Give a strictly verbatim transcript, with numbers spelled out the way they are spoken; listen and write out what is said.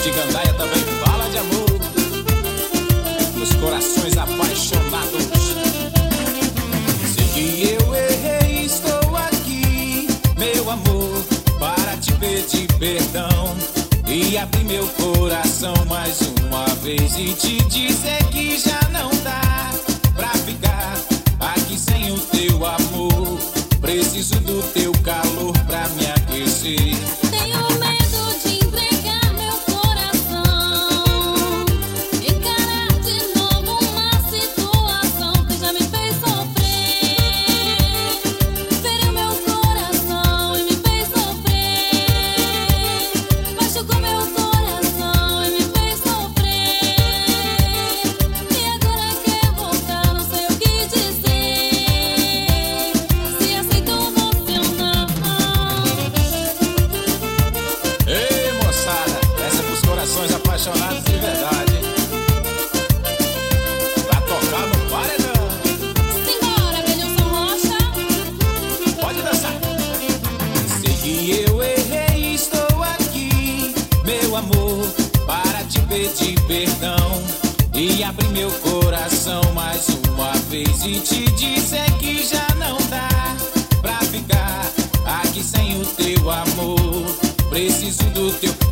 de gandaia também fala de amor, nos corações apaixonados. Sei que eu errei, estou aqui, meu amor, para te pedir perdão e abrir meu coração mais uma vez e te dizer que já não dá pra ficar aqui sem o teu amor. Preciso do teu calor pra me aquecer. Tenho medo de entregar meu coração, encarar de novo uma situação que já me fez sofrer. Feriu meu coração e me fez sofrer. Machucou meu coração e me fez sofrer. E agora quer voltar, não sei o que dizer. Se aceito você ou não. Ei, moçada, essa é pros corações apaixonados de verdade, hein? Pra tocar no paredão. Simbora, Benilson Rocha. Pode dançar. Sei que eu errei, estou aqui, meu amor, para te pedir perdão e abrir meu coração mais uma vez e te dizer que já não dá pra ficar aqui sem o teu amor. Preciso do teu